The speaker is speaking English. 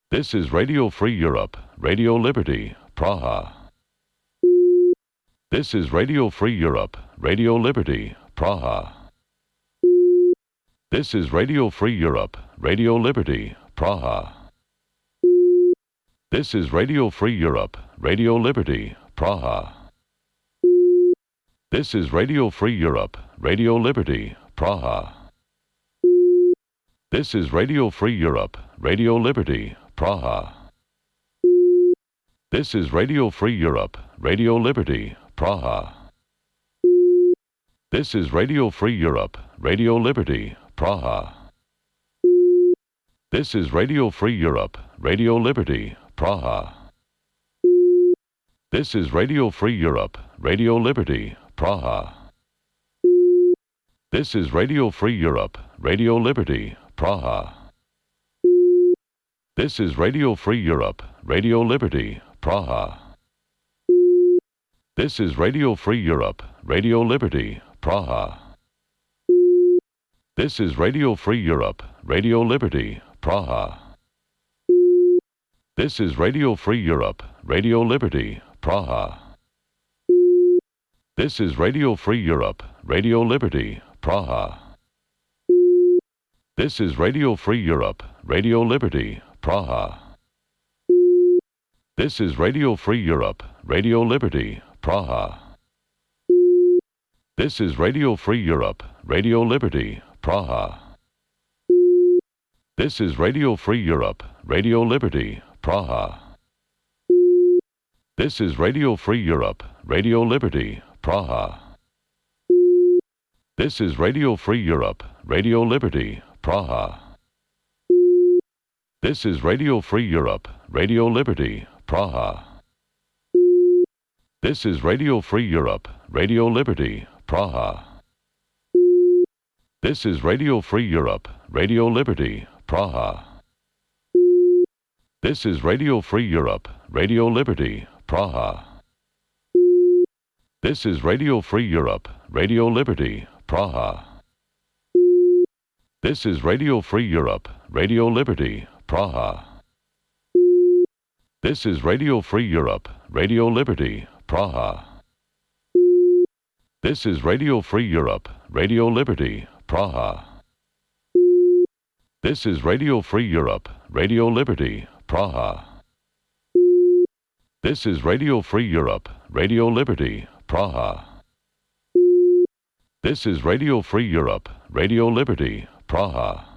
This is Radio Free Europe, Radio Liberty, Praha. This is Radio Free Europe, Radio Liberty, Praha. This is Radio Free Europe, Radio Liberty, Praha. This is Radio Free Europe, Radio Liberty, Praha. This is Radio Free Europe, Radio Liberty, Praha. This is Radio Free Europe, Radio Liberty, Praha. This is Radio Free Europe, Radio Liberty, Praha. This is Radio Free Europe, Radio Liberty, Praha. This is Radio Free Europe, Radio Liberty, Praha. This is Radio Free Europe, Radio Liberty, Praha. This is Radio Free Europe, Radio Liberty, Praha. This is Radio Free Europe, Radio Liberty, Praha. This is Radio Free Europe, Radio Liberty, Praha. This is Radio Free Europe, Radio Liberty, Praha. This is Radio Free Europe, Radio Liberty, Praha. This is Radio Free Europe, Radio Liberty, Praha. This is Radio Free Europe, Radio Liberty, Praha. This is Radio Free Europe, Radio Liberty, Praha. This is Radio Free Europe, Radio Liberty, Praha. This is Radio Free Europe, Radio Liberty, Praha. This is Radio Free Europe, Radio Liberty, Praha. This is Radio Free Europe, Radio Liberty, Praha. This is Radio Free Europe, Radio Liberty, Praha. This is Radio Free Europe, Radio Liberty, Praha. This is Radio Free Europe, Radio Liberty, Praha. This is Radio Free Europe, Radio Liberty, Praha. This is Radio Free Europe, Radio Liberty, Praha. This is Radio Free Europe, Radio Liberty, Praha. This is Radio Free Europe, Radio Liberty, Praha. This is Radio Free Europe, Radio Liberty, Praha. This is Radio Free Europe, Radio Liberty, Praha. This is Radio Free Europe, Radio Liberty, Praha. This is Radio Free Europe, Radio Liberty, Praha.